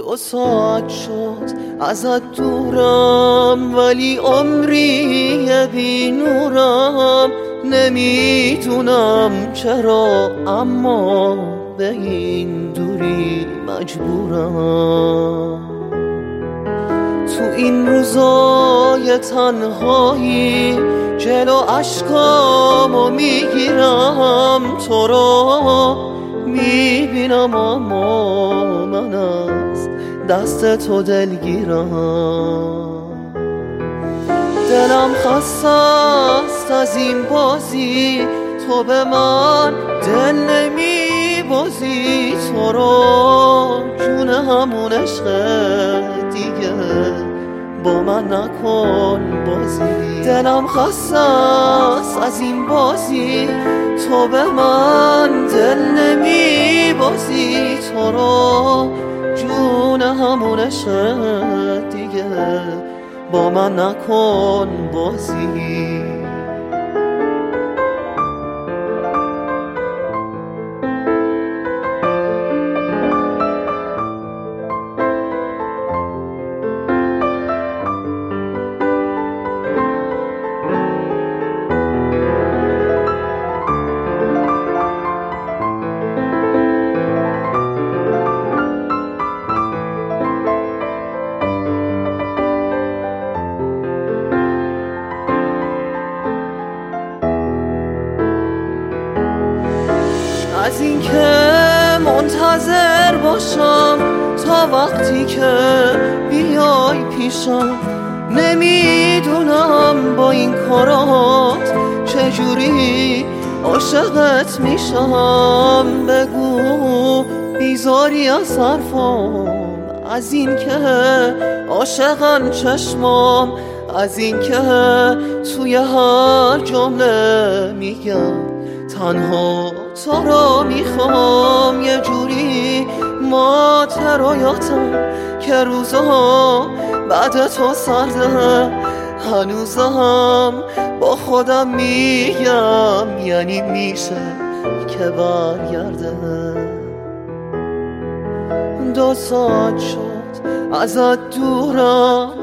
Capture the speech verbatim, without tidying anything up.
دو ساعت شد ازت دورم، ولی عمری بی نورم. نمیدونم چرا اما به این دوری مجبورم. تو این روزای تنهایی جلو اشکامو میگیرم، تو رو میبینم اما من از دست تو دلگیرم. دلم خسته است از این بازی، تو به من دل نمی بازی. تو رو جون همون عشق دیگه با من نکن بازی. دلم خسته است از این بازی، تو به من دل نمی بازی. تو رو جون همون عشق دیگه با من نکن بازی. از این که منتظر باشم تا وقتی که بیای پیشم، نمیدونم با این کارات چجوری عاشقت میشم. بگو بیزاری از حرفام، از این که عاشقن چشمام، از این که توی هر جمله میگم تنها تو رو میخوام. یه جوری ماترایاتم که روزها بعد تو سرده، هنوزم با خودم میگم یعنی میشه که برگرده. دو ساعت شد ازت دورم،